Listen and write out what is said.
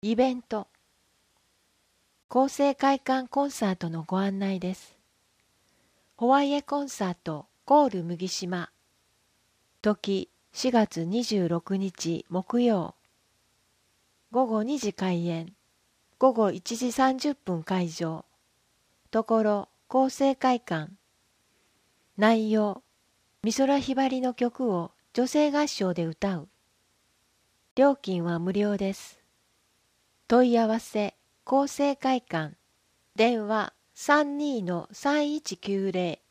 イベント厚生会館コンサートのご案内です。ホワイエコンサートコール麦島時4月26日木曜午後2時開演午後1時30分会場ところ厚生会館内容美空ひばりの曲を女性合唱で歌う料金は無料です。問い合わせ厚生会館電話32-3190